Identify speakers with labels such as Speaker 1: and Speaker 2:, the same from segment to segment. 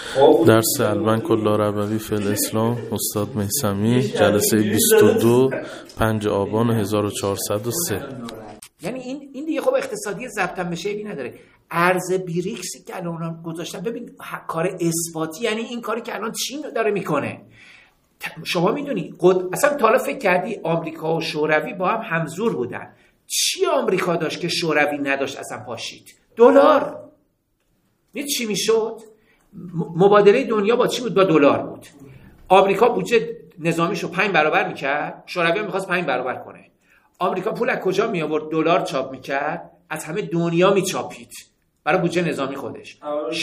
Speaker 1: درس البن کلاربوی فی الاسلام، استاد میثمی، جلسه 22 5 آبان 1403.
Speaker 2: یعنی این دیگه خب اقتصادی ضبط بشه نداره. ارز بریکسی که الان گذاشتن، ببین کار اثباتی، یعنی این کاری که الان چین داره میکنه. شما میدونی اصلا تا حالا فکر کردی آمریکا و شوروی با هم همزور بودن؟ چی آمریکا داشت که شوروی نداشت؟ اصلا پاشید دلار. میدونی چی میشد؟ مبادله دنیا با چی بود؟ با دلار بود. آمریکا بودجه نظامیشو 5 برابر میکرد، شوروی هم میخواست 5 برابر کنه. آمریکا پول از کجا می آورد؟ دلار چاپ میکرد، از همه دنیا میچاپید برای بودجه نظامی خودش،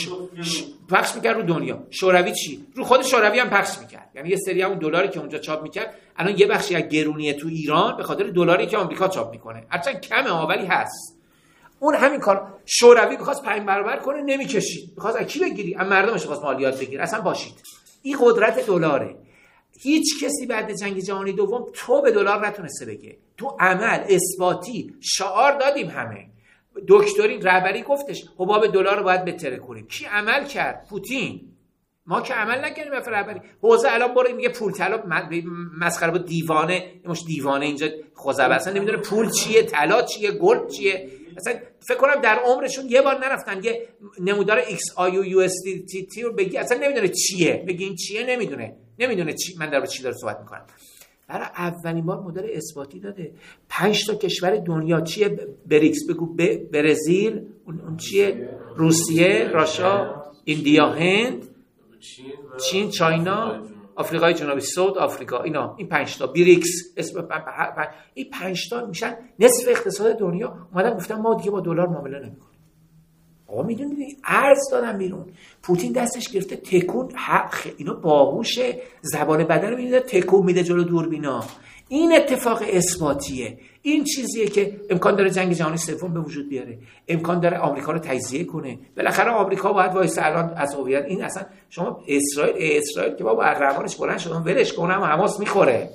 Speaker 2: پخش میکرد رو دنیا. شوروی چی؟ رو خود شوروی هم پخش میکرد. یعنی یه سری همون دلاری که اونجا چاپ میکرد الان یه بخشی از گرونیه تو ایران به خاطر دلاری که آمریکا چاپ میکنه، هرچند کمه ولی هست. اون همین کار شوروی می‌خواست 5 برابر کنه، نمی‌کشید. می‌خواست از کی بگیری؟ از مردمش می‌خواست مالیات بگیره. اصلا باشید. این قدرت دلاره. هیچ کسی بعد جنگ جهانی دوم تو به دلار نتونسته بگه. تو عمل اثباتی شعار دادیم همه. دکترین رهبری گفتش حباب دلار رو باید بتره کنیم. کی عمل کرد؟ پوتین. ما که عمل نکردیم به رهبری. حوزه الان برو میگه پول طلا مسخره با دیوانه، مش دیوانه اینجا خوزبه اصلا نمیدونه پول چیه، طلا چیه، گلد چیه. اصلا فکر کنم در عمرشون یه بار نرفتن یه نمودار XAU/USDT رو بگی، اصلا نمیدونه چیه. بگی این چیه، نمیدونه چی. من در چی داره صحبت میکنم. برای اولین بار مدل اثباتی داده. 5 تا کشور دنیا چیه؟ بریکس بگو. برزیل، اون چیه؟ روسیه، راشا، ایندیا، هند، چین، چاینا، آفریقای جنوبی، سود آفریقا. این 5 تا بریکس این 5 تا میشن نصف اقتصاد دنیا. اومدن گفتن ما دیگه با دلار معامله نمیکنیم. آقا میدونید ارز دادن بیرون. پوتین دستش گرفته تکون. اینو باهوشه، زبان بدن میده تکون میده جلو دوربینا. این اتفاق اثباتیه. این چیزیه که امکان داره جنگ جهانی سوم به وجود بیاره، امکان داره آمریکا رو تجزیه کنه. بالاخره آمریکا باید وایسه الان از هویت. این اصلا شما اسرائیل که بابا قهرمانش بلند شدن ولش کن، هم حماس میخوره.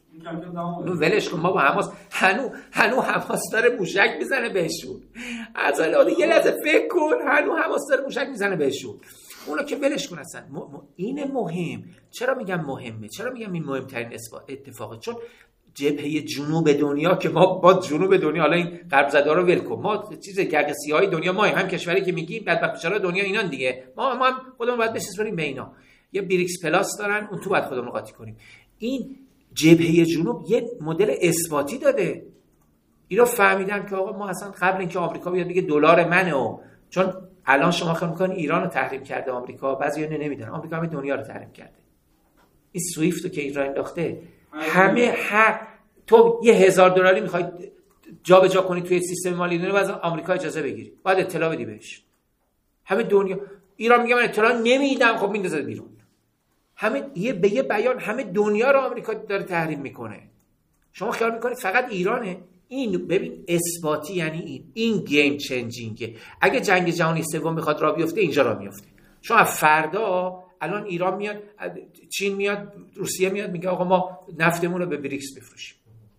Speaker 2: ولش کن، ما با حماس هنو حماس داره موشک میزنه بهشون. از الان یه لحظه فکر کن، هنو حماس داره موشک میزنه بهشون. اونو که ولش کن اصلا. این مهم. چرا میگم مهمه؟ چرا میگم این مهمترین اتفاقه؟ چون جبهه جنوب دنیا که ما با جنوب دنیا، حالا این غرب زدا رو ول کن، ما چیز گرگسیای دنیا، ما هم کشوری که میگیم بدبخت‌شارای دنیا اینان دیگه، ما هم خودمون باید بچسبونیم به اینا. یه بریکس پلاس دارن، اون تو باید خودمون رو قاطی کنیم. این جبهه جنوب یه مدل اثباتی داده. اینا فهمیدن که آقا ما اصلا قبل اینکه آمریکا بیاد بگه دلار منه، و چون الان شما خیال می‌کنید ایران رو تحریم کرده آمریکا، بعضیا نمیدونن آمریکا همه دنیا رو تحریم کرده. این سویفت رو که ایران انداخته، همه تو $1000 می‌خوای جابجا کنی توی سیستم مالی دنیا، باید آمریکا اجازه بگیری، باید اطلاع بدی بهش. همه دنیا. ایران میگه من اطلاع نمیدم، خب میندازه بیرون. همه به یه بیان همه دنیا رو آمریکا داره تحریم میکنه. شما خیال میکنید فقط ایرانه؟ این ببین اثباتی، یعنی این گیم چنجینگه. اگه جنگ جهانی سوم بخواد راه بیفته، اینجا راه میفته. شما فردا الان ایران میاد، چین میاد، روسیه میاد، میگه آقا ما نفتمون رو به بریکس بفروشیم.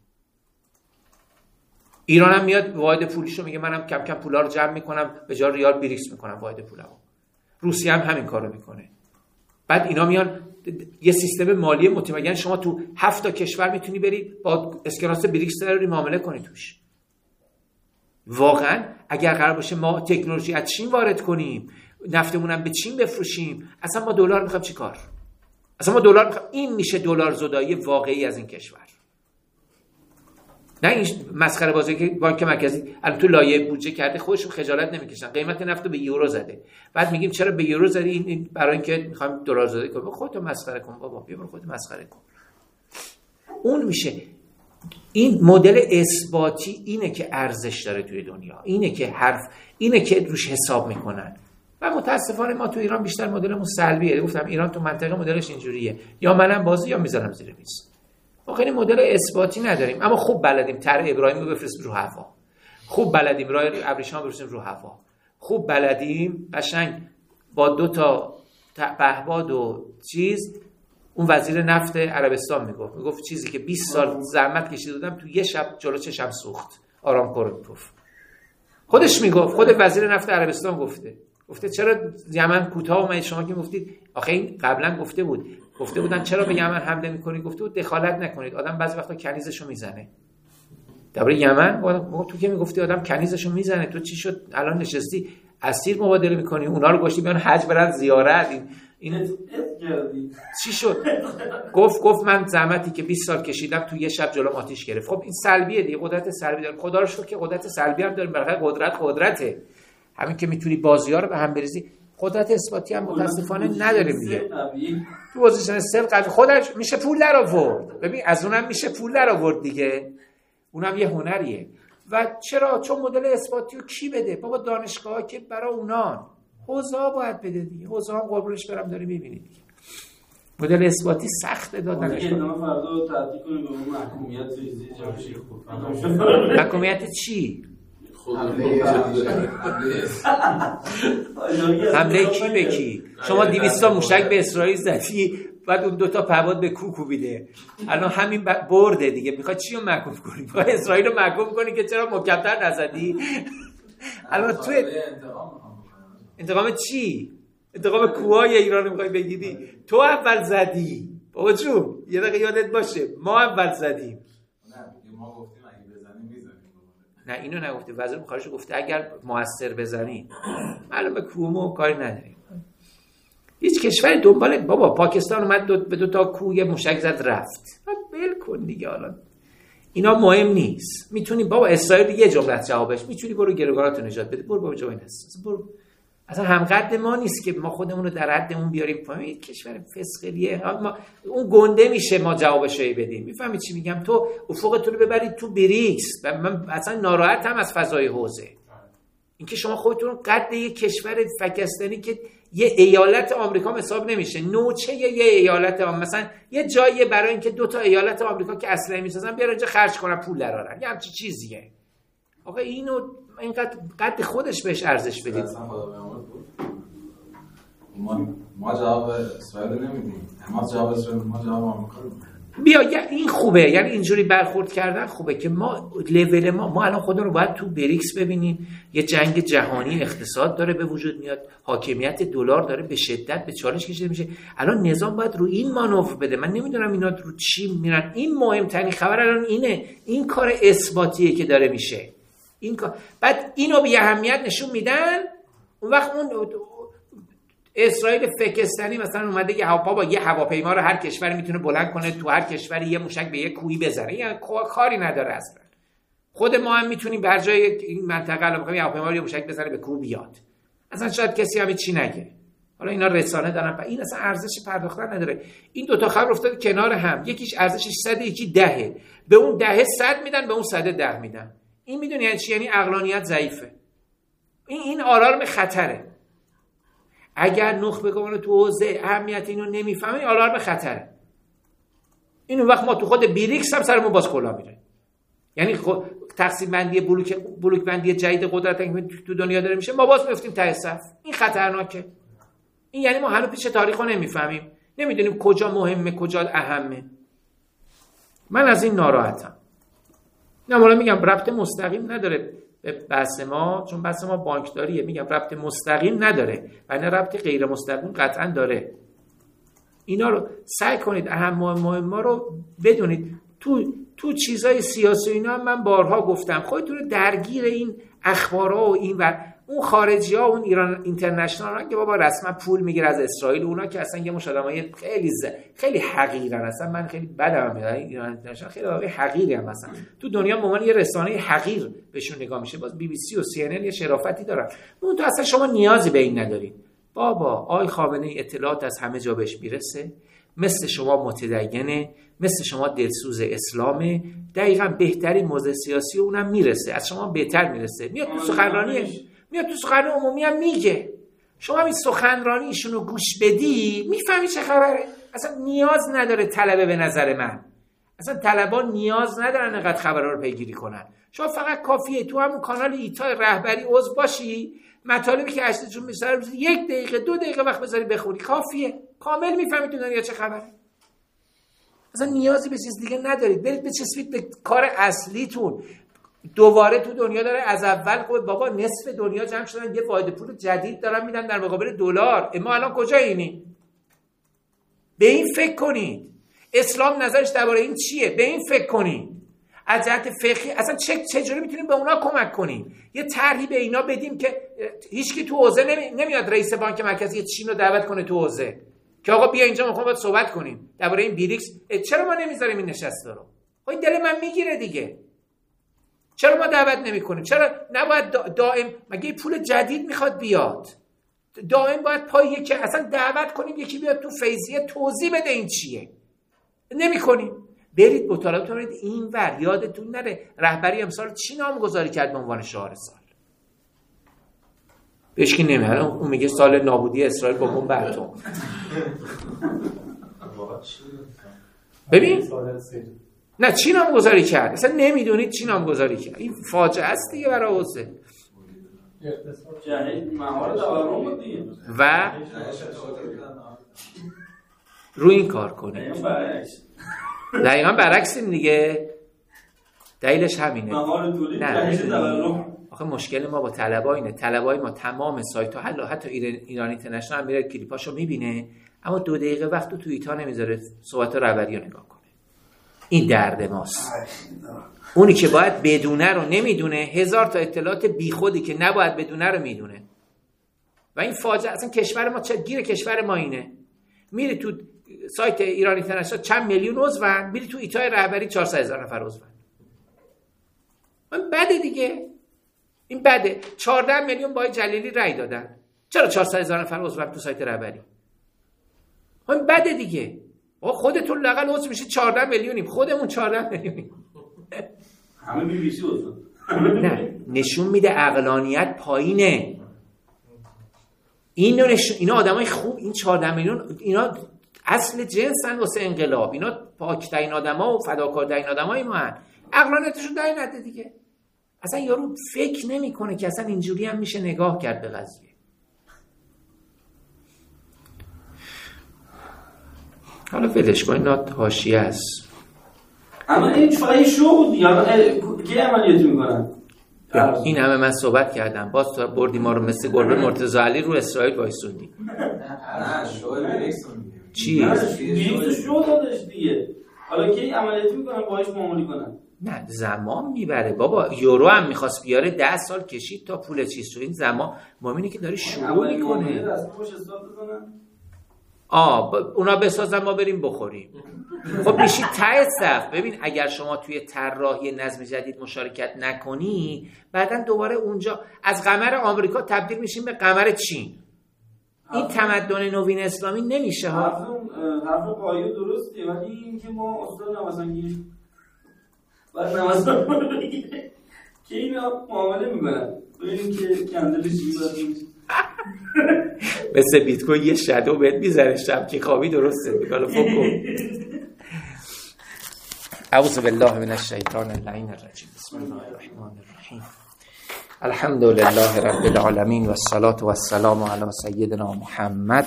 Speaker 2: ایران هم میاد واحد پولیشو میگه منم کم کم پولا رو جمع میکنم، به جای ریال بریکس میکنم واحد پولمو. روسیه هم همین کارو میکنه. بعد اینا میان یه سیستم مالی متمرکز. شما تو 7 تا کشور میتونی برید با اسکناس بریکس رو معامله کنی توش. واقعا اگر قرار باشه ما تکنولوژی از چین وارد کنیم، نفتمون هم به چین بفروشیم، اصلا ما دلار میخوایم چیکار؟ اصلا ما دلار میخوایم. این میشه دلار زدایی واقعی از این کشور. نه این مسخره بازی که بانک مرکزی الان تو لایحه بودجه کرده، خودشون خجالت نمیکشن، قیمت نفت رو به یورو زده. بعد میگیم چرا به یورو زدی؟ این برای اینکه میخوایم دلار زدایی کنیم. خودت مسخره کن بابا، بیا برو خودت مسخره کن. اون میشه این مدل اثباتی. اینه که ارزش داره توی دنیا، اینه که اینه که روش حساب میکنن. و متاسفانه ما تو ایران بیشتر مدلمون سلبیه. گفتم ایران تو منطقه مدلش اینجوریه، یا منم بازی یا میذارم زیر میز. ما خیلی مدل اثباتی نداریم، اما خوب بلدیم طرح ابراهیمی رو بفرستیم رو هوا، خوب بلدیم راه ابریشم بفرستیم رو هوا، خوب بلدیم قشنگ با 2 تا پهباد و چیز. اون وزیر نفت عربستان میگفت چیزی که 20 سال زحمت کشیده بودم تو یه شب جلو چشم سوخت. آرامکو رو میگفت، خودش میگفت، خود وزیر نفت عربستان گفته. گفته چرا یمن کوتاه اومد؟ شما که گفتید آخه این قبلا گفته بودن چرا به یمن حمله میکنید؟ گفته بود دخالت نکنید، آدم بعضی وقتا کنیزشو میزنه. درباره یمن تو که میگفتی آدم کنیزشو میزنه، تو چی شد الان نشستی اسیر مبادله میکنی؟ اونا رو گشتی بیان حج برن زیارت، این چی شد؟ گفت من زحمتی که 20 سال کشیدم تو یه شب جلوم آتیش گرفت. خب این سلبیه دیگه، قدرت سلبی داره. خدا رو شکر که قدرت سلبی هم داریم، برای قدرته. همین که میتونی بازی‌ها رو به هم بریزی. قدرت اثباتی هم متاسفانه نداریم دیگه. تو پوزیشن صفر قضیه خودش میشه پول در آورد. ببین از اونم میشه پول در آورد دیگه. اونم یه هنریه. و چرا؟ چون مدل اثباتی رو کی بده؟ بابا دانشگاه‌ها که برای اونان. حوزه باید بده دیگه. حوزه هم قربونش برم داره میبینید دیگه. مدل اثباتی سخته دادنش.
Speaker 3: اینا فردا تعطیل کنیم به اون محکومیت ریزی جامشی خود.
Speaker 2: محکومیت چی؟ حمله کی به کی؟ شما 200 تا موشک به اسرائیل زدی، بعد اون 2 تا پهپاد به کوبیده. الان همین برده دیگه. میخواد چی رو محکوم کنی؟ میخواد اسرائیل رو محکوم کنی که چرا مکبتر نزدی؟ الان تو انتقام چی؟ انتقام کوهای ایران میخوای بگیری؟ تو اول زدی بابا جون، یه دقیقه یادت باشه ما اول زدیم.
Speaker 4: ما گفتیم اگه بزنیم میزنیم.
Speaker 2: نه اینو نگفته، وزیر خارجه گفته اگر موثر بزنی. معلومه کومو کاری نداریم. هیچ کشوری دنبال بابا پاکستان اومد به 2 تا کوه موشک زد رفت. ول کن دیگه. حالا اینا مهم نیست. میتونی بابا اسرائیل یه جمله از جوابش میتونی برو گروگاناتو نجات بده. برو بابا جای هست. برو. اصلا همقدر ما نیست که ما خودمون رو در حدمون بیاریم پایین. کشور فسقلیه. ما اون گنده میشه ما جوابش رو بدیم. میفهمی چی میگم؟ تو افقتون رو ببرید تو بریکس. من اصلا ناراحتم از فضای حوزه. اینکه شما خودتون قد یک کشور فکستانی که یه ایالت آمریکا حساب نمیشه، نوچه یه ایالت مثلا یه جایی برای اینکه 2 تا ایالت آمریکا که اسلحه میسازن بیارن اینجا خرج کنن پول درارن، یه همچین چیزیه. آقا اینو اینقدر قد خودش بهش ارزش بدید.
Speaker 4: ما جواب اسرائیل نمیدیم، ما جواب اسرائیل، ما جواب آمریکا رو
Speaker 2: بیا این خوبه، یعنی اینجوری برخورد کردن خوبه که ما لول ما الان خودمون رو باید تو بریکس ببینیم. یه جنگ جهانی اقتصاد داره به وجود میاد، حاکمیت دلار داره به شدت به چالش کشیده میشه. الان نظام باید رو این مانور بده. من نمیدونم اینا رو چی میرن. این مهمترین خبر الان اینه، این کار اثباتیه که داره میشه. این کار بعد اینو به اهمیت نشون میدن. اون وقت اون اسرائیل فکستانی مثلا اومده که بابا یه هواپیما رو هر کشوری میتونه بلند کنه، تو هر کشوری یه موشک به یه کوهی بزنه، یعنی کاری نداره اصلا. خود ما هم میتونیم بر جای این منطقه الان بخوایم یه هواپیما رو یه موشک بزنه به کوه بیاد، اصلا شاید کسی هم چی نگه. حالا اینا رسانه دارن، این اصلا ارزش پرداختن نداره. این 2 تا خبر افتاده کنار هم، یکیش ارزشش 100، یکی 10. به اون 10 100 میدن، به اون 100 10 میدن. این میدونی یعنی چی؟ یعنی عقلانیت ضعیفه. این آلارم خطره. اگر نخبه گمان تو حوزه اهمیت اینو نمیفهمی، آلارم خطره. این وقت ما تو خود بریکس هم سرمون باز کلا میره. یعنی تقسیم بندی بلوک بندی جدید قدرت که تو دنیا داره میشه، ما باز میفتیم ته صف. این خطرناکه. این یعنی ما هنوز پیش تاریخو نمیفهمیم، نمیدونیم کجا مهمه کجا اهمه. من از این ناراحتم. نه مولا میگم ربط مستقیم نداره به بحث ما، چون بحث ما بانکداریه. میگم ربط مستقیم نداره، ولی ربط غیر مستقیم قطعا داره. اینا رو سعی کنید مهم ما رو بدونید. تو چیزای سیاسی اینا من بارها گفتم، خودتون رو درگیر این اخبارها و این و اون خارجی ها، اون ایران اینترنشنال که بابا رسما پول میگیره از اسرائیل، اونا که اصلا یه مش آدمای خیلی حقیرن. اصلا من خیلی بدم میاد ایران اینترنشنال، خیلی آدمای حقیری هم مثلا تو دنیا به عنوان یه رسانه حقیر بهشون نگاه میشه. باز بی بی سی و سی ان ان یه شرافتی دارن. اون تو اصلا شما نیازی به این ندارین. بابا آی خامنه‌ای اطلاعات از همه جا بهش میرسه، مثل شما متدینه، مثل شما دلسوز اسلامه، دقیقاً بهترین موضع سیاسی اونم میرسه، از شما بهتر میرسه. میاد تو سخنرانی عمومی هم میگه. شما همین سخنرانی ایشونو گوش بدی میفهمی چه خبره. اصلا نیاز نداره طلبه، به نظر من اصلا طلبا نیاز ندارن اینقدر خبرها رو پیگیری کنن. شما فقط کافیه تو همون کانال ایتای رهبری عضو باشی، مطالبی که اشتجون میشه 1 دقیقه 2 دقیقه وقت بذاری بخونی، کافیه. کامل میفهمید تو دنیا چه خبره. اصلا نیازی به چیز دیگه ندارید. برید بچسبید به کار اصلیتون. دوباره تو دنیا داره از اول بابا نصف دنیا جمع شدن یه واحد پول جدید دارن میدن در مقابل دلار. ما الان کجاییم؟ به این فکر کنید. اسلام نظرش درباره این چیه؟ به این فکر کنید. از جهت فقهی اصلا چجوری میتونیم به اونا کمک کنیم؟ یه طرحی به اینا بدیم که هیچکی تو حوزه نمیاد رئیس بانک مرکزی چین رو دعوت کنه تو حوزه که آقا بیا اینجا میخوام باهات صحبت کنیم درباره این بریکس. چرا ما نمیذاریم این نشست رو؟ خب دل من میگیره دیگه. چرا ما دعوت نمیکنیم؟ چرا نباید دائم؟ مگه پول جدید میخواد بیاد؟ دائم باید پای که اصلا دعوت کنیم یکی بیاد تو فیضیه توضیح بده این چیه. نمیکنیم. برید مطالعه کنید این ور. یادتون نره رهبری امسال چی نامگذاری کرد به عنوان شعار سال؟ بهش که نمیاد. اون میگه سال نابودی اسرائیل با بمب اتم. ببین نه چی نامگذاری کرد؟ اصلا نمیدونید چی نامگذاری کرد. این فاجعه است دیگه برای حوزه. و روی این کار کنید. دقیقا برعکسیم دیگه. دلیلش همینه. نه آخه مشکل ما با طلبا اینه. طلبای ما تمام سایت ها حتی ایران اینترنشنال هم میره کلیپاشو میبینه اما 2 دقیقه وقت تو توییتا نمیذاره صحبت رهبری رو نگاه کنه. این درد ماست. اونی که باید بدونه رو نمیدونه، 1000 تا اطلاعات بیخودی که نباید بدونه رو میدونه. و این فاجعه. اصلا کشور ما چه گیر کشور ما اینه. میری تو سایت ایران اینترنشنال چند میلیون عضون، میری تو ایتای رهبری 400,000 نفر عضون. این بده دیگه. این بده. 14 میلیون با جلیلی رای دادن. چرا 400,000 نفر عضون تو سایت رهبری؟ این بده دیگه. خودتون لااقل عضو میشید 14 میلیونیم. خودمون 14 میلیونیم.
Speaker 3: همه بی‌بی‌سی عضو.
Speaker 2: نه نشون میده عقلانیت پایینه. اینا آدمای خوب. این 14 میلیون اینا اصل جنسن واسه انقلاب. اینا پاکترین آدما و فداکارترین آدمای ما هن. عقلانیتشون در نده دیگه. اصلا یارو فکر نمیکنه که اصلا اینجوری هم میشه نگاه کرد به قضیه. حالا ولش کن. اینا حاشیه است.
Speaker 3: اما این فای شو بود یا کی عملیاتی میکنن؟
Speaker 2: این همه من صحبت کردم. باز تو بردی ما رو مثل گربه مرتضی علی رو اسرائیل وایسوندی.
Speaker 4: نه شو بریکسون
Speaker 2: چی؟
Speaker 3: بریکس شو دادش دیگه. حالا کی عملیاتی میکنن باهاش معامله کنن؟
Speaker 2: نه زمان میبره بابا. یورو هم میخواست بیاره 10 سال کشید تا پول چیز. تو این زمان مؤمنه که داره شروع میکنه. اونا بسازن ما بریم بخوریم. خب میشید ته صف. ببین اگر شما توی طراحی نظم جدید مشارکت نکنی بعدن دوباره اونجا از قمر آمریکا تبدیل میشیم به قمر چین. این تمدن نوین اسلامی نمیشه ها.
Speaker 3: حرف قایو درسته ولی این که ما استاد نوازنگی بعد نوازنگی بگیره که اینا معامله میکنن ببینیم که کندل چی باید
Speaker 2: مثل بیت کوین یه شادو بهت میذاره شب که خوابی درسته میگه فوکو. اعوذ بالله من الشیطان اللعین الرجیم. بسم الله الرحمن الرحیم. الحمد لله رب العالمین و الصلاة و السلام علی سیدنا محمد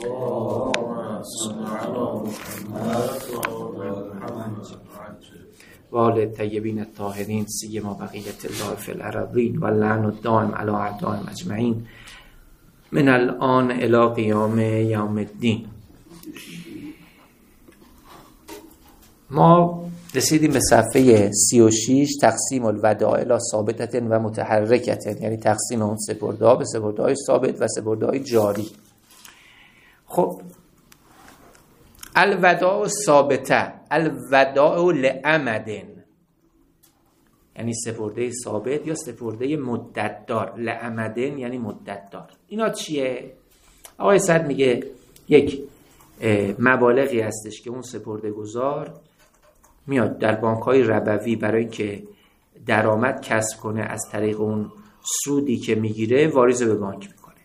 Speaker 2: و آل الطیبین الطاهرین سیما بقیت الله فی الارضین و اللعن الدائم علی اعدائهم اجمعین من الان الی قیام یوم الدین. ما رسیدیم به صفحه 36 تقسیم الودائع الی ثابتة و متحرکة، یعنی تقسیم اون سپرده‌ها به سپرده‌های ثابت و سپرده‌های جاری. خب الوداع ثابته، الوداع لامد، یعنی سپرده ثابت یا سپرده مدت دار. لامدن یعنی مدت دار. اینا چیه؟ آقای سعد میگه یک مبالغی هستش که اون سپرده گذار میاد در بانک‌های ربوی برای اینکه درآمد کسب کنه از طریق اون سودی که میگیره واریز به بانک میکنه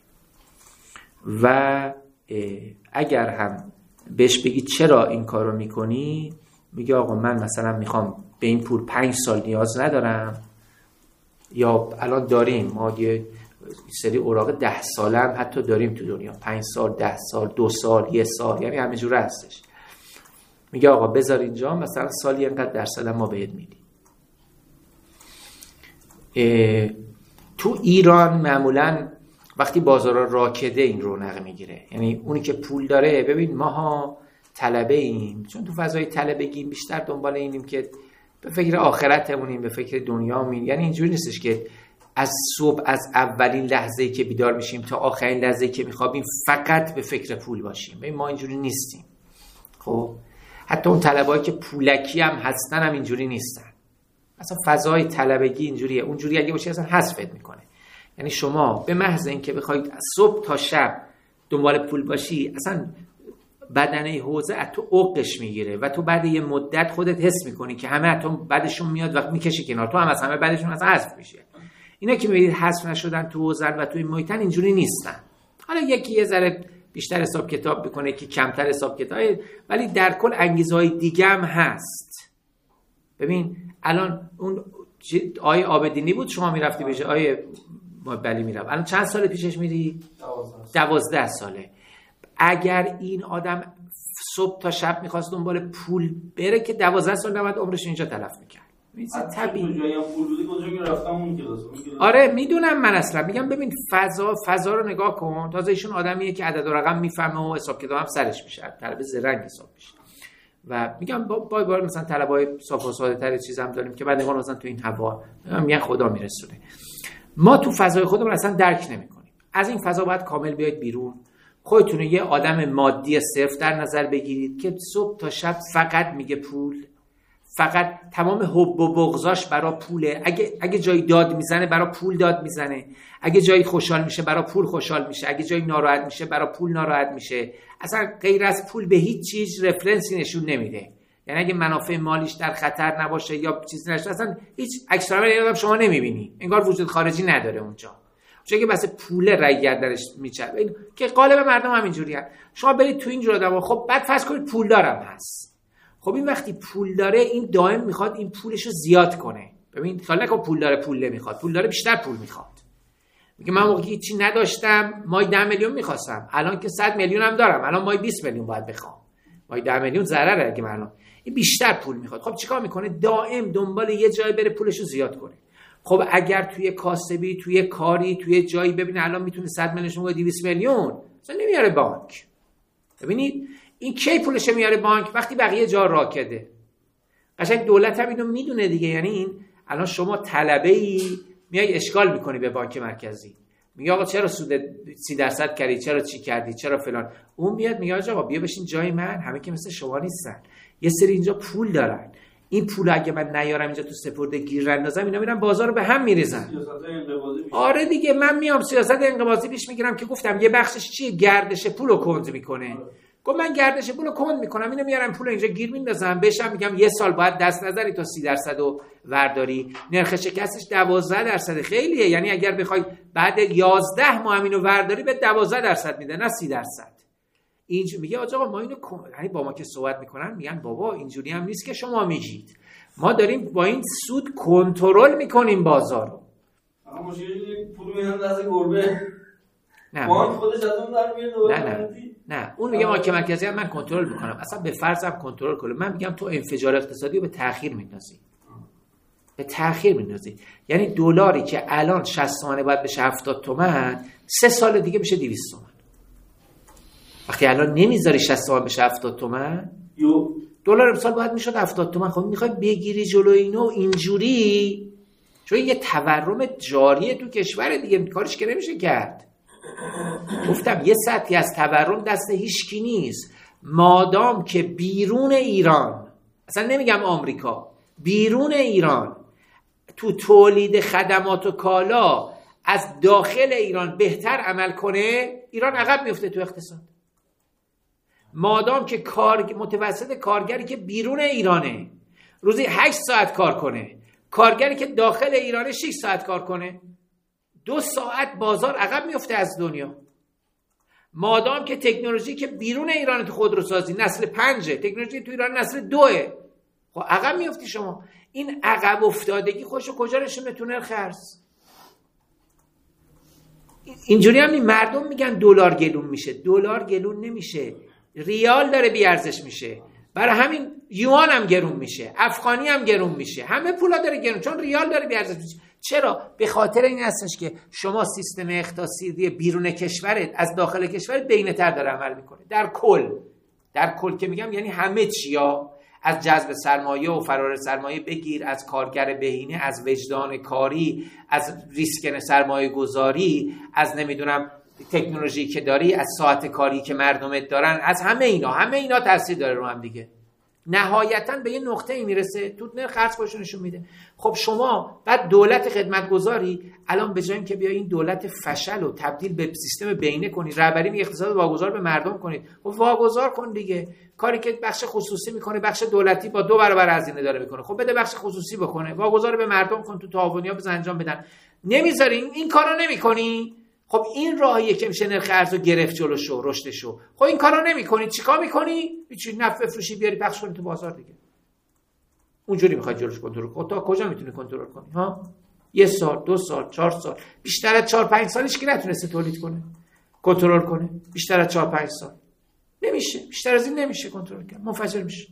Speaker 2: و اگر هم بهش بگی چرا این کارو میکنی میگه آقا من مثلا میخوام به این پول 5 سال نیاز ندارم، یا الان داریم ما یه سری اوراق 10 ساله هم حتی داریم تو دنیا، 5 سال 10 سال 2 سال 1 سال، یعنی همه جوره هستش. میگه آقا بذار اینجا مثلا سالی اینقدر درصد ما بهت میدیم. تو ایران معمولا وقتی بازارها راکده این رونق میگیره، یعنی اونی که پول داره. ببین ماها طلبه ایم، چون تو فضای طلبگیم بیشتر دنبال اینیم که به فکر آخرتمونیم، به فکر دنیامون. یعنی اینجوری نیستش که از صبح از اولین لحظه‌ای که بیدار میشیم تا آخرین لحظه‌ای که میخوابیم فقط به فکر پول باشیم. ببین ما اینجوری نیستیم. خب حتی اون طلبهایی که پولکی هم هستن هم اینجوری نیستن. اصلا فضای طلبگی اینجوریه. اونجوری اگه باشه اصلا حذفت میکنه. یعنی شما به محض اینکه بخواید از صبح تا شب دنبال پول باشی، اصلا بدنه حوزه از تو عقش میگیره و تو بعد یه مدت خودت حس میکنی که همه از تو بعدشون میاد و میکشی کنار، تو هم از همه بعدشون اصلا حذف میشه. اینا که میبینید حذف نشدن تو حوزه و تو این محیطن اینجوری نیستن. حالا یکی یه ذره بیشتر حساب کتاب بکنه که کمتر حساب کتاب، ولی در کل انگیزه‌های دیگه هم هست. ببین الان اون آیه آبدینی بود شما میرفتی بشه، آیه بلی میرفت. الان چند سال پیشش میری؟ 12 ساله. اگر این آدم صبح تا شب میخواست دنبال پول بره که 12 سال نباید عمرش اینجا تلف میکرد. طبیعی. آره میدونم، من اصلا میگم ببین فضا رو نگاه کن. تازه ایشون آدمیه که عدد و رقم میفهمه و حساب کتاب هم سرش میشه، طلب زرنگ حساب میشه. و میگم با مثلا طلبای صاف و ساده تر چیز هم داریم که بعد نگاه مثلا تو این هوا میگن خدا میرسونه. ما تو فضای خودمون اصلا درک نمیکنیم. از این فضا باید کامل بیاید بیرون. خودتون یه آدم مادی صرف در نظر بگیرید که صبح تا شب فقط میگه پول، فقط تمام حب و بغضاش برای پوله. اگه جایی داد میزنه برای پول داد میزنه، اگه جایی خوشحال میشه برای پول خوشحال میشه، اگه جایی ناراحت میشه برای پول ناراحت میشه. اصلا غیر از پول به هیچ چیز رفرنسی نشون نمیده. یعنی اگه منافع مالیش در خطر نباشه یا چیزی نشه، اصلا هیچ عکس العمل این آدم شما نمیبینی، انگار وجود خارجی نداره اونجا. چون که بس پول رای گردنش میچربه که قالب مردم هم اینجوریه. شما برید تو اینجور آدم، خب بعد فرض کنید پول دارم هست. خب این وقتی پول داره این دائم میخواد این پولشو زیاد کنه. ببین خیال نکن پول داره پول نمیخواد، پول داره بیشتر پول میخواد. میگه من موقعی هیچی نداشتم مای 10 میلیون میخواستم، الان که 100 میلیون هم دارم، الان مای 20 میلیون باید بخوام. مای 10 میلیون ضرره اگه من این بیشتر پول میخواد. خب چیکار میکنه؟ دائم دنبال یه جای بره پولشو زیاد کنه. خب اگر توی کاسبی، توی کاری، توی جایی ببینه الان میتونه 100 میلیونش رو 200 میلیون مثلا نمیاره بانک. ببینید این کی پولش میاره بانک؟ وقتی بقیه جا راکده. قشنگ دولت هم اینو میدونه دیگه. یعنی این الان شما طلبه‌ای میای اشکال میکنی به بانک مرکزی، میگه آقا چرا سود 30% کردی، چرا چی کردی، چرا فلان. اون میاد میگه آقا بیا بشین جای من، همه که مثل شما نیستن، یه سری اینجا پول دارن، این پول اگه من نیارم اینجا تو سپرده گیر اندازم، اینا میرن بازار رو به هم میریزن. آره دیگه من میام سیاست انقباضی پیش میگیرم که گفتم یه بخشش چیه؟ گردش پولو کند میکنه. گفت من گردش پولو کند میکنم، اینو میارم پولو اینجا گیر میندازم، بهشم میگم یه سال باید دست نظری تا 30% و ورداری. نرخ شکستش 12%، خیلیه. یعنی اگر بخوای بعد 11 ماه اینو ورداری به 12% میده، نه 30%. اینجوری میگه آقا ما اینو یعنی با ما که صحبت میکنن میگن بابا اینجوری هم نیست که شما میگید، ما داریم با این سود کنترل میکنیم بازار رو.
Speaker 3: اما مشکلی پول میدن دست گربه.
Speaker 2: نه
Speaker 3: بانک خودش از اون در میاد.
Speaker 2: نه اون میگه ما که مرکزی هم من کنترل میکنم، اصلا به فرضم کنترل کنم. من میگم تو انفجار اقتصادی رو به تأخیر میندازی، به تأخیر میندازی. یعنی دلاری که الان 60 تومانه باید بشه 70 تومن، 3 سال دیگه بشه 200 تومن. وقتی الان نمیذاری 60 تومن بشه 70 تومن، دلار امسال باید میشد 70 تومن. خب میخوای بگیری جلو اینو اینجوری، چون یه تورم جاریه تو کشور دیگه، کارش که نمیشه کرد. گفتم یه سطحی از تورم دست هیچکی نیست، مادام که بیرون ایران، اصلا نمیگم آمریکا، بیرون ایران تو تولید خدمات و کالا از داخل ایران بهتر عمل کنه، ایران عقب میفته تو اقتصاد. مادام که متوسط کارگری که بیرون ایرانه روزی 8 ساعت کار کنه، کارگری که داخل ایرانه 6 ساعت کار کنه، 2 ساعت بازار عقب میفته از دنیا. مادام که تکنولوژی که بیرون ایران تو خودروسازی نسل 5، تکنولوژی تو ایران نسل 2، خب عقب میفتی شما. این عقب افتادگی خوشو کجا نشونه؟ تو نرخ ارز. اینجوری هم مردم میگن دلار گلون میشه، دلار گلون نمیشه، ریال داره بی ارزش میشه. برای همین یوان هم گرون میشه، افغانی هم گرون میشه، همه پولا داره گرون، چون ریال داره بی ارزش میشه. چرا؟ به خاطر این هستش که شما سیستم اقتصادی بیرون کشورت از داخل کشورت بینه‌تر داره عمل میکنه. در کل که میگم یعنی همه چیا، از جذب سرمایه و فرار سرمایه بگیر، از کارگر بهینه، از وجدان کاری، از ریسک سرمایه گذاری، از نمیدونم تکنولوژی که داری، از ساعت کاری که مردمت دارن، از همه اینا تاثیر داره رو هم دیگه. نهایتاً به یه نقطه‌ای میرسه تو نرخ خرج خودش نشون میده. خب شما بعد دولت خدمتگزاری الان به جای اینکه بیا این دولت فشل رو تبدیل به سیستم بینه کنید، رهبری اقتصاد واگذار به مردم کنید، خب واگذار کن دیگه. کاری که بخش خصوصی میکنه بخش دولتی با 2 برابر هزینه داره میکنه، خب بده بخش خصوصی بکنه، واگذار به مردم کن، تو تعاونی‌ها بزن انجام بدن. نمیذاری این کارو نمیکنی. خب این راهیه که میشه نرخ ارزو گرفت جلوشو، رشدشو. خب این کارو نمی‌کنی، چیکار می‌کنی؟ هیچ، نفت بفروشی بیاری پخش کنی تو بازار دیگه. اونجوری می‌خوای جلوش کنترل کنی. تا کجا می‌تونی کنترل کنی؟ ها؟ 1 سال، 2 سال، 4 سال، بیشتر از 4-5 سالش که نتونسته تولید کنه، کنترل کنه. بیشتر از 4-5 سال نمیشه، بیشتر از این نمیشه کنترل کنه، منفجر میشه.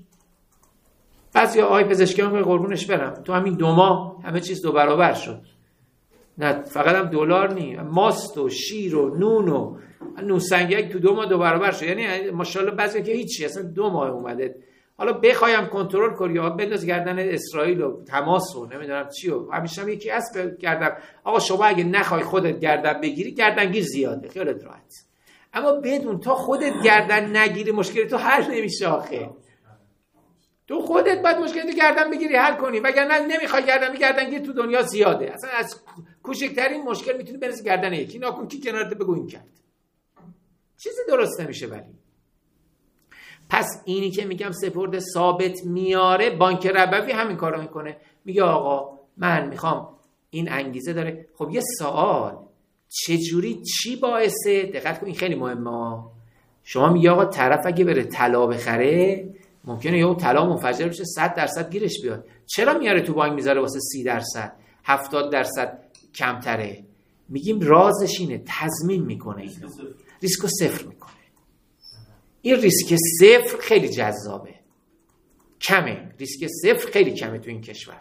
Speaker 2: بعضیا آقای پزشکیان قربونش برم، تو همین 2 ماه همه چیز 2 برابر شد. نه فقط هم دلار نی، ماست و شیر و نون و نوسنگک تو 2 ماه 2 برابر شد. یعنی ماشاءالله بعضی که هیچی، اصلا 2 ماه اومده. حالا بخوایم کنترل کنی یا بنداز گردن اسرائیل و حماس و نمیدونم چی و همیشه هم یکی هست گردن. آقا شما اگه نخوای خودت گردن بگیری، گردنگیر زیاده، خیالت راحت. اما بدون تا خودت گردن نگیری مشکل تو حل نمیشه. آخه تو خودت باید مشکلت گردن بگیری، حل کنی، وگرنه نمیخوای گردنگیر تو دنیا زیاده. اصلا از کوچکترین مشکل میتونی برسی گردن یکی، ناکن کی کنارت بگو این کرد، چیزی درست نمیشه. ولی پس اینی که میگم سپرده ثابت میاره، بانک ربوی همین کارو میکنه، میگه آقا من میخوام، این انگیزه داره. خب یه سوال، چجوری، چی باعثه؟ دقت کن این خیلی مهمه. شما میگه آقا طرف اگه بره طلا بخره ممکنه یهو طلا منفجر بشه 100% گیرش بیاد. چرا میاره تو بانک میذاره واسه 30%، 70% کمتره؟ میگیم رازش اینه، تضمین میکنه، اینو ریسکو صفر میکنه. این ریسک صفر خیلی جذابه، کمه، ریسک صفر خیلی کمه تو این کشور.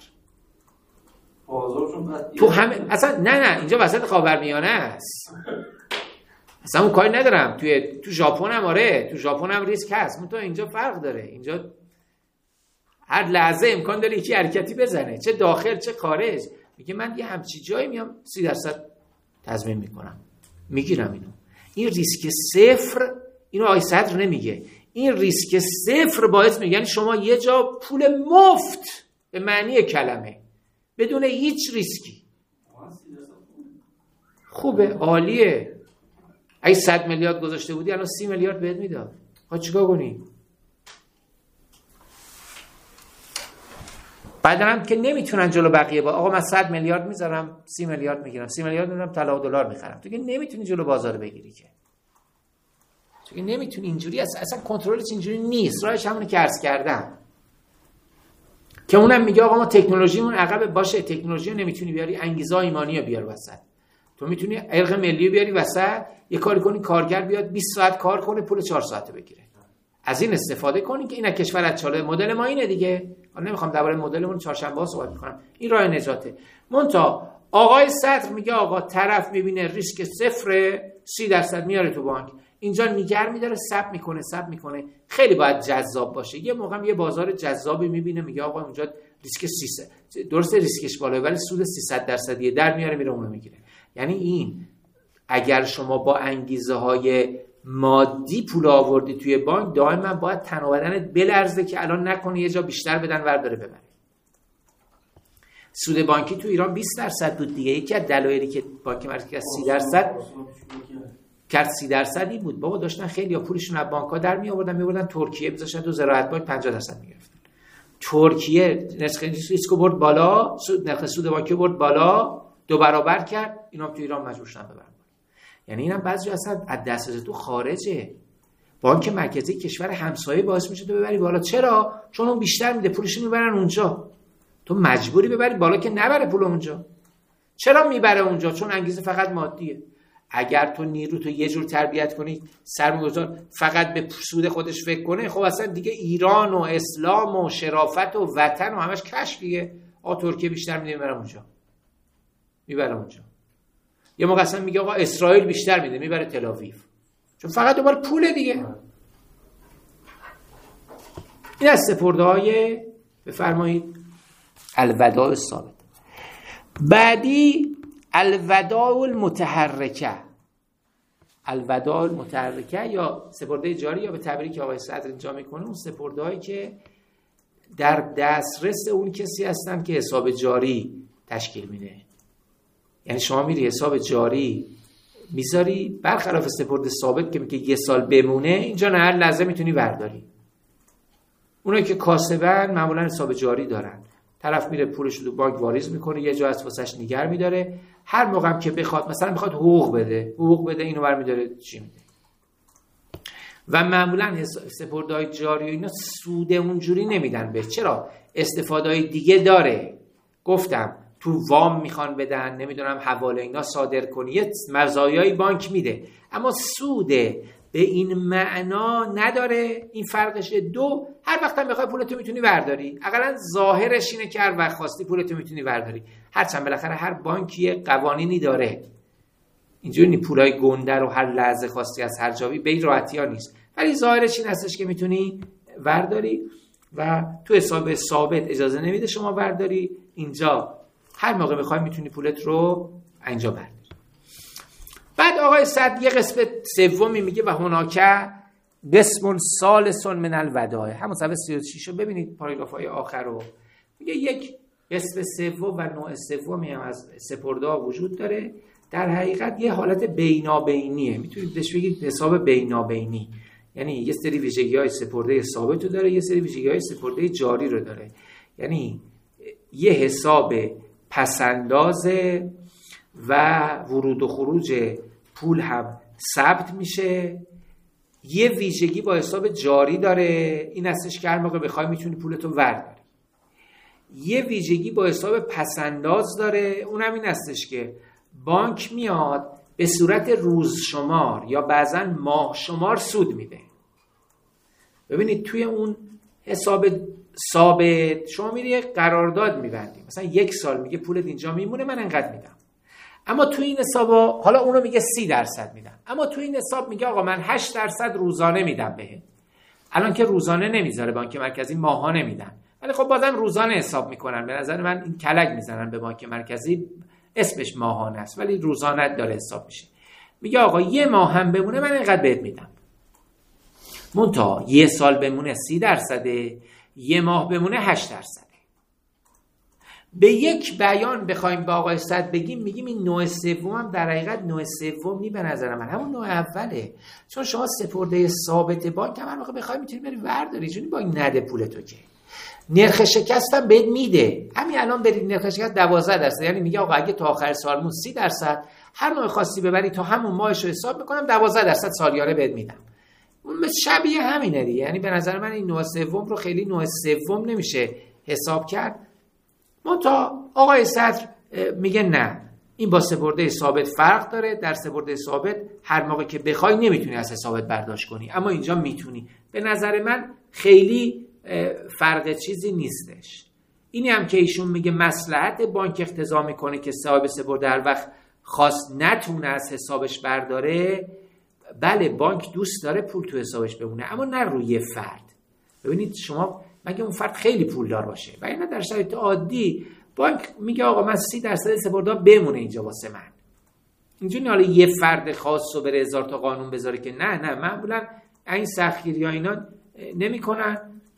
Speaker 2: تو همه اصلا نه اینجا وسط خاورمیانه است. اصلا اون کاری ندارم. تو ژاپن هم آره، تو ژاپن هم ریسک هست، تو اینجا فرق داره. اینجا هر لحظه امکان داره یکی حرکتی بزنه، چه داخل چه خارج. میگه من یه همچی جایی میام 30% تضمین میکنم، میگیرم اینو. این ریسک صفر، اینو آقای صدر نمیگه، این ریسک صفر باعث میگه یعنی شما یه جا پول مفت به معنی کلمه بدون هیچ ریسکی. خوبه، عالیه. اگه 100 میلیارد گذاشته بودی الان 30 میلیارد بهت میداد. ها چیکار کنی؟ بعدم که نمیتونن جلو بقیه با آقا من 100 میلیارد میذارم 30 میلیارد میگیرم، 30 میلیارد میذارم طلا و دلار میخرم. تو که نمیتونی جلو بازار بگیری که. تو که نمیتونی اینجوری، اصلا کنترلش اینجوری نیست. راهش همونه که عرض کردم. که اونم میگه آقا ما تکنولوژیمون عقب باشه، تکنولوژی رو نمیتونی بیاری، انگیزه ایمانی رو بیار وسط. تو میتونی ارق ملی بیاری وسط، یه کاری کنی کارگر بیاد 20 ساعت کار کنه پول 4 ساعت بگیره. از این استفاده کنی که اینا کشورت چاله. مدل ما اینه دیگه. من نمیخوام درباره مدلمون چهارشنبه صحبت میکنم. این راه نجاته. مونتا آقای صدر میگه آقا طرف میبینه ریسک صفر، 30% میاره تو بانک، اینجا نیگر میداره، ثبت میکنه. خیلی باید جذاب باشه. یه موقع یه بازار جذابی میبینه، میگه آقا اونجا ریسک 300، درسته ریسکش بالاه ولی سود 300% در میاره، میره اونو میگیره. یعنی این اگر شما با انگیزه های مادی پول آوردی توی بانک، دائما باید تن و بدنت بلرزه که الان نکنه یه جا بیشتر بدن ورداره ببره. سود بانکی تو ایران 20% بود دیگه. یکی از دلایلی که بانک مرکزی 30% کرد 30% بود. بابا داشتن خیلی پولشون از بانک‌ها در می‌آوردن ترکیه بذاشتن تو زراعت بانک 50% می‌گرفتن. ترکیه نرخ ریسکو برد بالا، نرخ سود بانکی برد بالا، 2 برابر کرد. اینا تو ایران مجبور شدن ببرن. یعنی اینم بعضی اصلا از دسترس تو خارجه. بانک مرکزی کشور همسایه باعث میشه تو ببری بالا. چرا؟ چون اون بیشتر میده، پولشو میبرن اونجا. تو مجبوری ببری بالا که نبره پول اونجا. چرا میبره اونجا؟ چون انگیزه فقط مادیه. اگر تو نیرو تو یه جور تربیت کنی، سرمایه‌گذار فقط به سود خودش فکر کنه، خب اصلا دیگه ایران و اسلام و شرافت و وطن و همش کشف دیگه. ترکیه بیشتر میده میبرن اونجا. میبره اونجا. یه موقع اصلا میگه آقا اسرائیل بیشتر میده، میبره تل آویو، چون فقط دوباره پوله دیگه. این از سپرده‌های بفرمایید الوداع الثابت. بعدی الوداع المتحرکه. الوداع المتحرکه یا سپرده جاری، یا به تعبیری که آقای صدر اینجا میکنه اون سپرده‌هایی که در دسترس اون کسی هستن که حساب جاری تشکیل میده. یعنی شما میری حساب جاری میذاری، برخلاف سپرده ثابت که میگه 1 سال بمونه، اینجا نه، هر لحظه میتونی برداری. اونایی که کاسبن معمولا حساب جاری دارن، طرف میره پولش رو تو بانک واریز میکنه، یه جا از واسش نگه میداره، هر موقع هم که بخواد، مثلا میخواد حقوق بده اینو برمی‌داره چی میده. و معمولا سپرده‌های جاری و اینا سود اونجوری نمیدن به. چرا؟ استفاده‌های دیگه داره. گفتم تو وام میخوان بدن، نمیدونم حواله اینا صادر کنی، یه مزایای بانک میده، اما سود به این معنا نداره. این فرقشه. 2، هر وقت هم بخوای پولتو میتونی برداری. اقلا ظاهرش اینه که هر وقت خواستی پولتو میتونی برداری، هرچند بالاخره هر بانکی قوانینی داره. اینجوری نی پولای گنده رو هر لحظه خواستی از هر جایی به این راحتی ها نیست، ولی ظاهرش این هستش که میتونی برداری و تو حساب ثابت اجازه نمیده شما برداری. اینجا هر موقع بخوای میتونی پولت رو اینجا برداری. بعد آقای صدر یه قسمت سومی میگه و هناکه قسم ثالث من الوداع. همون صفحه 36 رو ببینید، پاراگراف‌های آخر رو میگه یک قسم سوم و نوع سومی هم از سپرده‌ها وجود داره. در حقیقت یه حالت بینابینیه، میتونید بهش بگید حساب بینابینی. یعنی یه سری ویژگی‌های سپرده ثابت رو داره، یه سری ویژگی‌های سپرده جاری رو داره. یعنی یه حساب پسندازه و ورود و خروج پول هم ثبت میشه. یه ویژگی با حساب جاری داره، این هستش که هر موقع بخوای میتونی پولتو ورداری. یه ویژگی با حساب پسنداز داره، اونم این هستش که بانک میاد به صورت روز شمار یا بعضا ماه شمار سود میده. ببینید توی اون حساب ثابت شما میری قرارداد میبندی، مثلا 1 سال میگه پولت اینجا میمونه، من انقدر میدم. اما تو این حساب حالا اونو میگه 30% میدم، اما تو این حساب میگه آقا من 8% روزانه میدم بهت. الان که روزانه نمیذاره بانک مرکزی، ماهانه میدن، ولی خب بازم روزانه حساب میکنن. به نظر من این کلک میزنن به بانک مرکزی، اسمش ماهانه است ولی روزانه داره حساب میشه. میگه آقا 1 ماه هم بمونه من اینقدر بهت میدم. منتها 1 سال بمونه 30%، 1 ماه بمونه 8%. به یک بیان بخوایم با آقای صد بگیم، میگیم این نوع سوم هم در حقیقت نوع سوم نی به نظر من، همون نوع اوله. چون شما سپرده ثابت بانک هم هر موقع بخوای میتونی بری برداری، چون بانک نده پولتو که. نرخ شکست هم بهت میده. همین الان برید نرخ شکست 12%، یعنی میگه آقا اگه تا آخر سال مون 30%، هر موقع خواستی ببری تا همون ماهشو حساب میکنم 12% سالیانه بهت میدم. اون شبیه همینه دیگه. یعنی به نظر من این نوع سوم رو خیلی نوع سوم نمیشه حساب کرد. منتها آقای صدر میگه نه، این با سپرده ثابت فرق داره. در سپرده ثابت هر موقع که بخوای نمیتونی از حسابت برداشت کنی، اما اینجا میتونی. به نظر من خیلی فرق چیزی نیستش. اینی هم که ایشون میگه مصلحت بانک اقتضا میکنه که صاحب سپرده هر وقت خواست نتونه از حسابش برداره. بله بانک دوست داره پول تو حسابش بمونه، اما نه روی فرد. ببینید شما مگه اون فرد خیلی پولدار باشه و اینا در شرایط عادی بانک میگه آقا من 30% سپرده بمونه اینجا واسه من. اینجوری حالا یه فرد خاص رو بره 1000 تا قانون بذاره که نه معمولا این سختگیری ها اینا نمیکنن.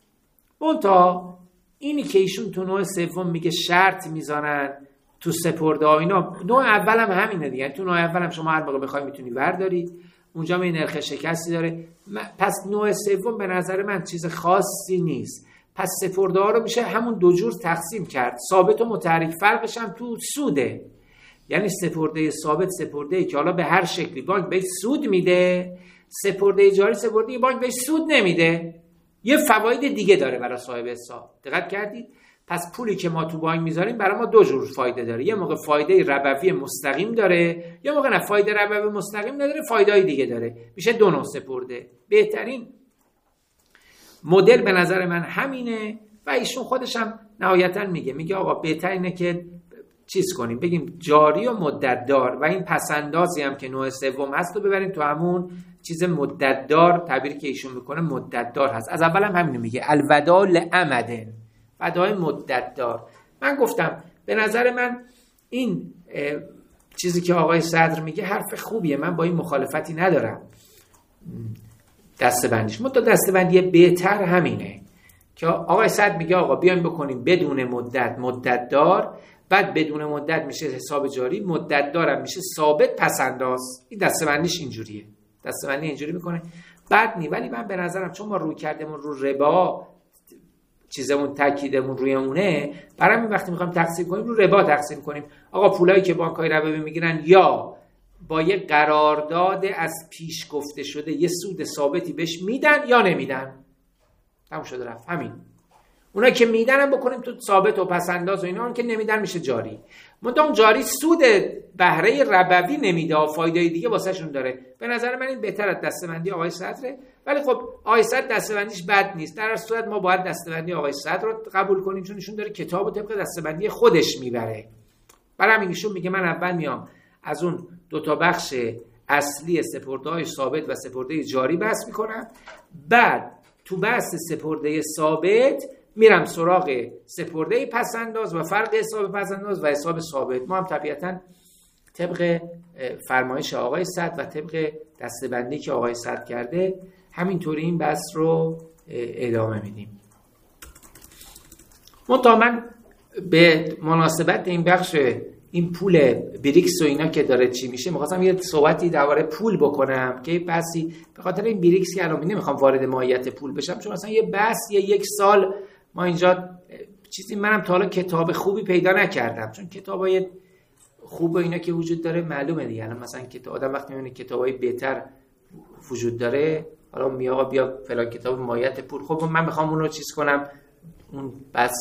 Speaker 2: منتها اینی که ایشون تو نوع سوم میگه شرط میذارن تو سپرده ها اینا، نوع اول هم همینه دیگه. تو نوع اول هم شما هر موقع بخوای میتونی برداری، اونجا می نرخ شکستی داره. پس نوع سوم به نظر من چیز خاصی نیست. پس سپرده ها رو میشه همون 2 جور تقسیم کرد، ثابت و متحرک. فرقش هم تو سوده. یعنی سپرده ثابت سپرده‌ای که حالا به هر شکلی بانک بهش سود میده، سپرده جاری سپرده‌ای بانک بهش سود نمیده. یه فواید دیگه داره برای صاحب حساب. دقت کردید؟ پس پولی که ما تو بانک میذاریم برای ما 2 جور فایده داره. یه موقع فایده ربوی مستقیم داره، یه موقع نه فایده ربوی مستقیم نداره، فایده‌ای دیگه داره. میشه 2 نوع سپرده. بهترین مدل به نظر من همینه و ایشون خودش هم نهایتاً میگه آقا بهتر اینه که چیز کنیم، بگیم جاری و مدت دار و این پسندازی هم که نوع سوم هست رو ببریم تو همون چیز مدت دار. تعبیری که ایشون میکنه مدت دار هست. از اول هم همینو میگه الوداع لامدن، وداع مدت دار. من گفتم به نظر من این چیزی که آقای صدر میگه حرف خوبیه، من با این مخالفتی ندارم. دسته‌بندیش دسته‌بندی بهتر همینه که آقای صدر میگه آقا بیایم بکنیم بدون مدت دار، بعد بدون مدت میشه حساب جاری، مدت دارم میشه ثابت پسنداز. این دسته‌بندیش اینجوریه، دسته‌بندی اینجوری میکنه. بعد ولی من به نظرم چون ما روی کردمون رو ربا، چیزمون تاکیدمون روی اونه، برای همین وقتی میخوایم تقسیم کنیم رو ربا تقسیم کنیم. آقا پولایی که بانک‌های ربوی میگیرن یا با یه قرارداد از پیش گفته شده یه سود ثابتی بهش میدن یا نمیدن. تموم شده رفت. همین. اونا که میدن هم بکنیم تو ثابت و پسنداز و اینا، اون که نمیدن میشه جاری. منتها جاری سود بهره ربوی نمیده و فایده دیگه واسه شون داره. به نظر من این بهتر از دسته‌بندی آقای صدره. ولی خب آقای صدر دسته‌بندیش بد نیست. در اصل صورت ما باید دسته‌بندی آقای صدر رو قبول کنیم چون ایشون داره کتابو طبق دسته‌بندی خودش میبره. برای همین ایشون میگه من اول میام از اون دو تا بخش اصلی سپرده‌های ثابت و سپرده جاری بحث میکنم، بعد تو بحث سپرده ثابت میرم سراغ سپرده پسنداز و فرق حساب پسنداز و حساب ثابت. ما هم طبیعتاً طبق فرمایش آقای صدر و طبق دسته‌بندی که آقای صدر کرده همینطوری این بحث رو ادامه میدیم. من به مناسبت این بخش این پول بریکس و اینا که داره چی میشه میخواستم یه صحبتی درباره پول بکنم که بحثی به خاطر این بریکس که الان نمیخوام وارد ماهیت پول بشم، چون مثلا یه بحث یک سال ما اینجا چیزی منم تا حالا کتاب خوبی پیدا نکردم، چون کتابای خوب و اینا که وجود داره معلومه دیگه. الان مثلا کتاب آدم وقتی میبینه کتابای بهتر وجود داره، حالا میاد بیا فلان کتاب ماهیت پول، خب من میخوام اون رو چیز کنم، اون بحث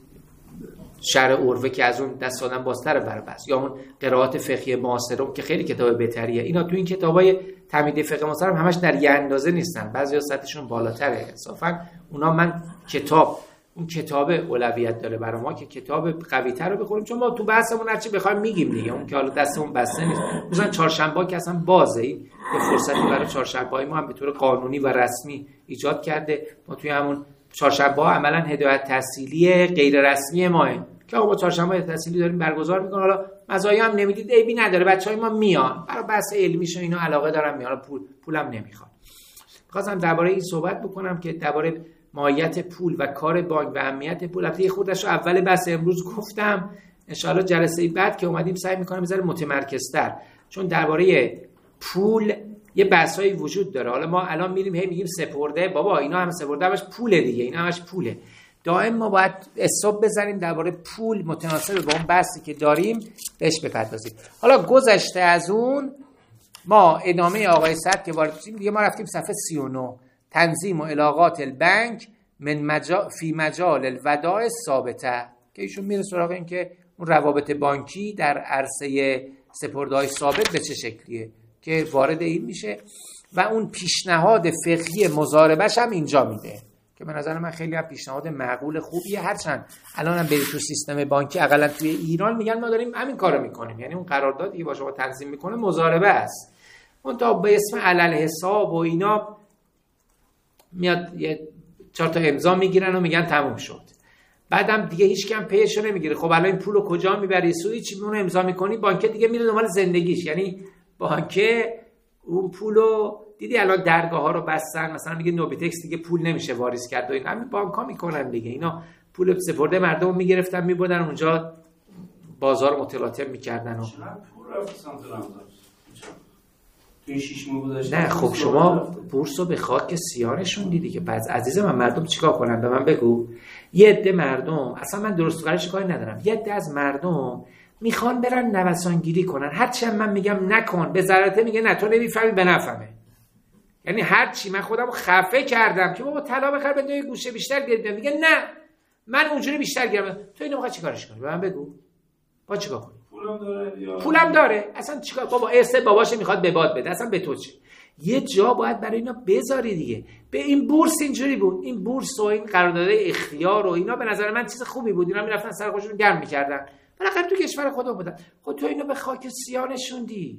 Speaker 2: شرع عروه که از اون دست آدم بازتره برای بحث، یا اون قرائات فقهی معاصره که خیلی کتاب بهتریه. اینا تو این کتابای تمیدی فقه معاصر همش در یه اندازه نیستن، بعضیا سطحشون بالاتره انصافا. اونا من اون کتاب اولویت داره برای ما که کتاب قوی‌تر رو بخونیم، چون ما تو بحثمون هرچی بخوایم میگیم دیگه، اون که حالا دستمون بسته نیست. مثلا چهارشنبه که اصلا بازه، این یه فرصتی برای چهارشنبه‌های ما هم به طور قانونی و رسمی ایجاد کرده. ما توی همون چهارشنبه عملاً هدایت تحصیلی غیر رسمی ماه که آقا با چهارشنبه تحصیلی داریم برگزار میکنه. حالا مزایا هم نمیدید عیبی نداره، بچهای ما میان برای بحث علمیشون اینا علاقه دارن میان، پولم نمیخواد. می‌خواستم درباره این صحبت بکنم که درباره ماهیت پول و کار بانک و اهمیت پول. البته یه خودش رو اول بحث امروز گفتم، ان شاءالله جلسه بعد که اومدیم سعی می‌کنم بذاره متمرکزتر، چون درباره پول یه بحثایی وجود داره. حالا ما الان میریم هی میگیم سپرده، بابا اینا هم سپرده همش پوله دیگه، اینا همش پوله. دائم ما باید حساب بزنیم درباره پول متناسب با اون بحثی که داریم بهش بپردازیم. حالا گذشته از اون ما ادامه آقای صدر که وارد شدیم دیگه، ما رفتیم صفحه 39 تنظیم و علاقات البنک فی مجال الوداع ثابته، که ایشون میره سراغ این که اون روابط بانکی در عرصه سپرده‌های ثابت به چه شکلیه که وارد این میشه و اون پیشنهاد فقهی مضاربش هم اینجا میده که به نظر من خیلی هم پیشنهاد معقول خوبیه. هرچند الان هم برید تو سیستم بانکی اقلا توی ایران میگن ما داریم همین کارو میکنیم، یعنی اون قراردادی که با شما تنظیم میکنه مضاربه است، اون تا به اسم علل حساب و اینا میاد یه 4 تا امضا میگیرن و میگن تموم شد. بعدم دیگه هیچ کم پیشو نمیگیره. خب الان این پولو کجا میبری؟ سودی چی اون امضا میکنی؟ بانک دیگه میره دنبال زندگیش. یعنی بانک اون پولو دیدی الان درگاه ها رو بستن، مثلا میگه نوبیتکس دیگه پول نمیشه واریز کرد و این همین بانک‌ها میکنن دیگه. اینا پول سپرده مردم میگرفتن میبردن اونجا بازار متلاطم میکردن و
Speaker 3: پول رفت سمت رمضان تو این 6 ماه گذشته.
Speaker 2: نه خب شما بورس رو به خاک سیانشون دیدی که بعد عزیز من مردم چیکار کنن به من بگو. یه عده مردم اصلا من درست غلطش کاری ندارم، یه عده از مردم میخوان برن نوسانگیری کنن، هرچی من میگم نکن به ضررته میگه نه تو نمیفهمی به نفهمه. یعنی هرچی من خودم خفه کردم که بابا طلا بخر بده یه گوشه بیشتر گرفتم، میگه نه من اونجوری بیشتر گرفتم، تو اینو میخوای چیکارش کنی به من بگو. با چیکار کنی؟ پولم داره اصلا چیکار؟ بابا ارث باباشه میخواد به باد بده، اصلا به تو چه؟ یه جا باید برای اینا بذاری دیگه. به این بورس اینجوری بود، این بورس و این قرارداد اختیار و اینا به نظر من چیز خوبی بود، اینا میرفتن سر خودشون گرم میکردن. بالاخره تو کشور خودمون بودن. خب تو اینو به خاک سیاه نشوندی.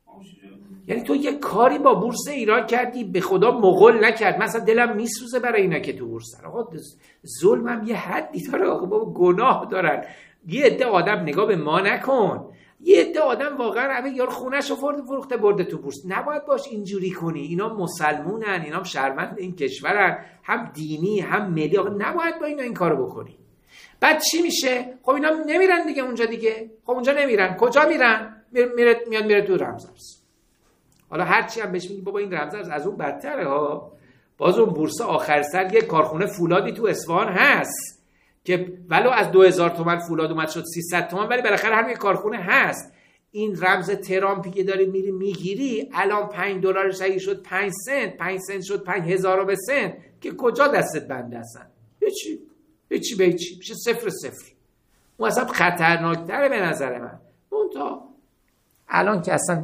Speaker 2: یعنی تو یه کاری با بورس ایران کردی به خدا مغول نکرد. مثلا دلم میسوزه برای اینا که تو بورسن. آقا ظلمم یه حدی داره. آقا بابا گناه دارن. یه عده آدم نگاه به ما نکن. یه عده آدم واقعا همه یار خونه‌شو فروخته برده تو بورس. نباید باش اینجوری کنی. اینا مسلمونن، اینا هم شهروند این کشورن، هم دینی هم ملی. آقا نباید با اینا این کارو بکنی. بعد چی میشه؟ خب اینا نمیرن دیگه اونجا دیگه. خب اونجا نمیرن. کجا میرن؟ میره تو رمزارز. حالا هرچی هم بهش میگی بابا این رمزارز از اون بدتره ها. باز اون بورس آخر سر یه کارخونه فولادی تو اصفهان هست که ولو از 2000 تومان فولاد اومد شد 300 تومان، ولی بالاخره همین کارخونه هست. این رمز ترامپی که داری میری میگیری الان $5 اگه شد 5 سنت، 5 سنت شد 5000 به سنت که کجا دستت بنده هستن؟ هیچی به هیچی میشه 0-0. اون اصلا خطرناکتره به نظر من. اون تا الان که اصلا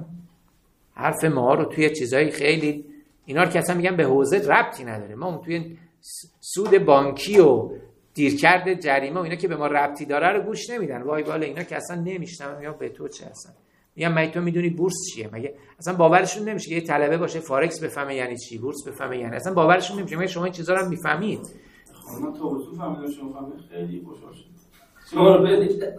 Speaker 2: حرف ما رو توی چیزایی خیلی اینا رو که اصلا میگن به حوزه ربطی نداره. ما اون توی سود بانکی و دیرکرد جریمه و اینا که به ما ربطی داره رو گوش نمیدن. وای والا اینا که اصلا نمیشنم. میگم به تو چه اصلا؟ میگم مگه تو میدونی بورس چیه؟ مگه اصلا باورشون نمیشه که یه طلبه باشه فارکس بفهمه یعنی چی، بورس بفهمه یعنی اصلا باورشون نمیشه. مگه شما این چیزا رو میفهمید؟
Speaker 3: من تا وضو فهمیدم شما فهمید خیلی خوشحال شدم. شما رو بده.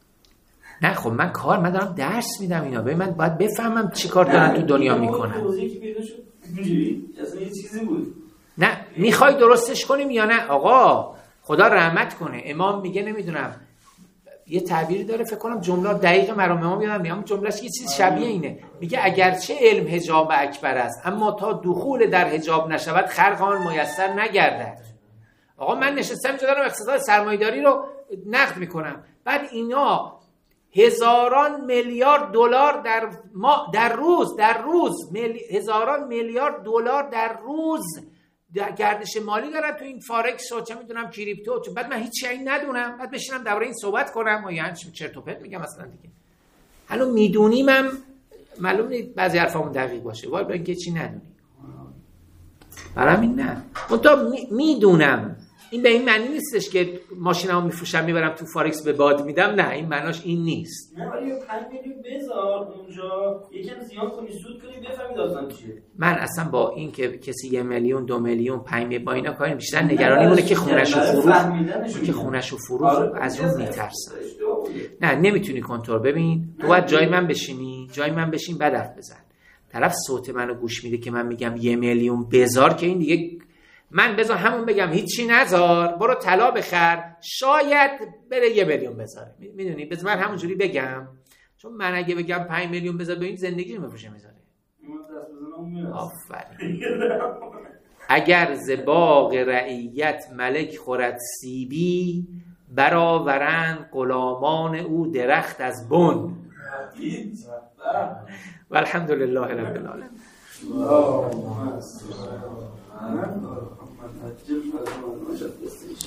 Speaker 2: نه خب من دارم درس میدم اینا. ببین من باید بفهمم چی کار دارن تو دنیا میکنن.
Speaker 3: توضیحی که پیدا شد اینجوری اصلا یه چیزی بود.
Speaker 2: نه میخوای درستش کنیم یا نه؟ آقا خدا رحمت کنه. امام میگه نمیدونم یه تعبیری داره فکر کنم جمله دقیق مرام امام یادم میاد. جملهش یه چیز شبیه اینه. میگه اگرچه علم حجاب اکبر است اما تا دخول در حجاب نشود خلق آن میسر نگردد. آقا من نشستم اینجا دارم اقتصاد سرمایه‌داری رو نقد میکنم. بعد اینا هزاران میلیارد دلار در روز هزاران میلیارد دلار در روز گردش مالی دارن تو این فارکس و چه میدونم کریپتو. بعد من هیچ چیزی ندونم، بعد بشینم درباره این صحبت کنم و یعنی چرت و پرت میگم اصلا دیگه. حالا میدونیم هم معلوم نیست بعضی حرفامون دقیق باشه. وای برای اینکه چی ندونی. برام این نه. منتها میدونم این به این معنی نیستش که ماشینمو میفروشم میبرم تو فارکس به باد میدم. نه این معناش این نیست.
Speaker 3: نه ولی 5 میلیون بذار اونجا یکم زیاد کنی سود کنی بفهمی داستان چیه.
Speaker 2: من اصلا با این که کسی 1 میلیون 2 میلیون 5 میلیون با اینا کاری بیشتر نگرانی مونه که خونه‌شو فروخت از اون میترسم. نه نمیتونی کنترل. ببین تو باید جای من بشینی، بعد حرف بزن. طرف صوت منو گوش میده که من میگم 1 میلیون بذار که این دیگه من بذار همون بگم هیچی نذار برو طلا بخر شاید بره 1 میلیون بذاره. میدونی بذار من همونجوری بگم چون من اگه بگم 5 میلیون بذار به این زندگی میفروشه میذاره. آفرین. اگر ز باغ رعیت ملک خورد سیبی برآورند غلامان او درخت از بن. و الحمدلله رب العالمین.